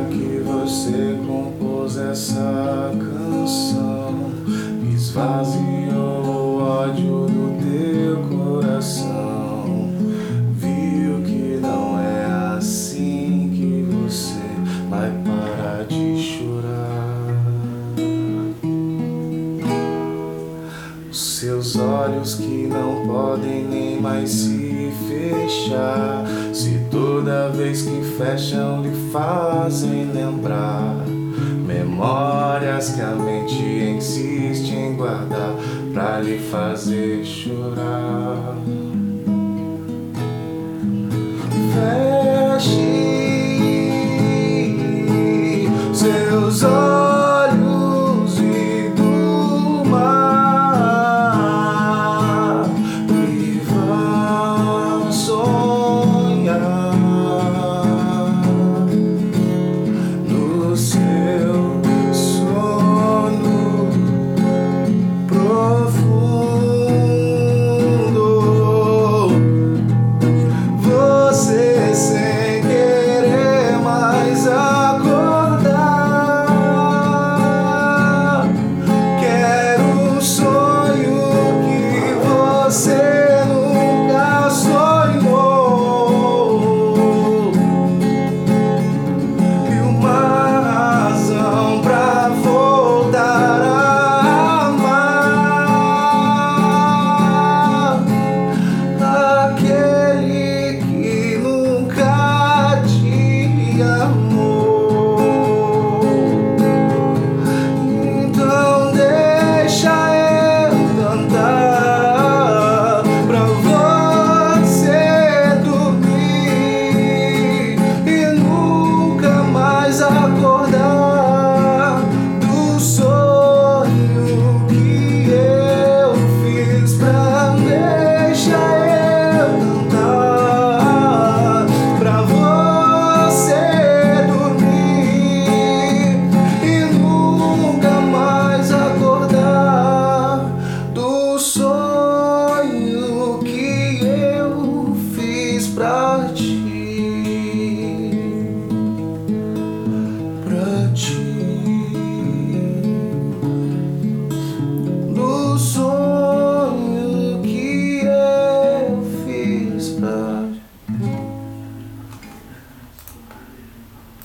que você compôs essa canção, esvaziou o ódio do teu coração. Viu que não é assim que você vai parar de chorar. Os seus olhos que não podem nem mais se fechar, se toda vez que fecham lhe fazem lembrar memórias que a mente insiste em guardar pra lhe fazer chorar. Feche seus olhos e durma e vá sonhar no seu sono profundo. Você sem querer mais acordar, quero um sonho que você nunca sonhou, e uma razão pra voltar a amar aquele que nunca te amou. Então deixa eu cantar pra você dormir e nunca mais acordar do sonho que eu fiz. Deixa eu cantar pra você dormir e nunca mais acordar do sonho que eu fiz pra ti, pra ti.